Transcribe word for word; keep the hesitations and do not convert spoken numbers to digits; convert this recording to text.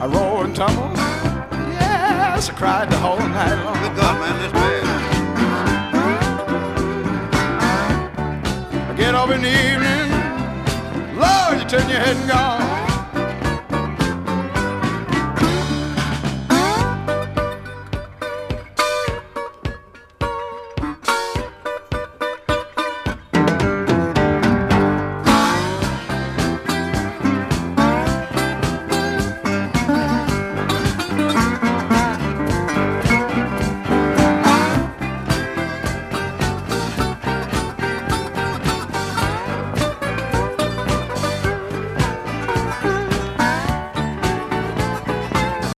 I roll and tumble. Yes, I cried the whole night long. Good God, man, that's bad. I get up in the evening, Lord, you turn your head and gone.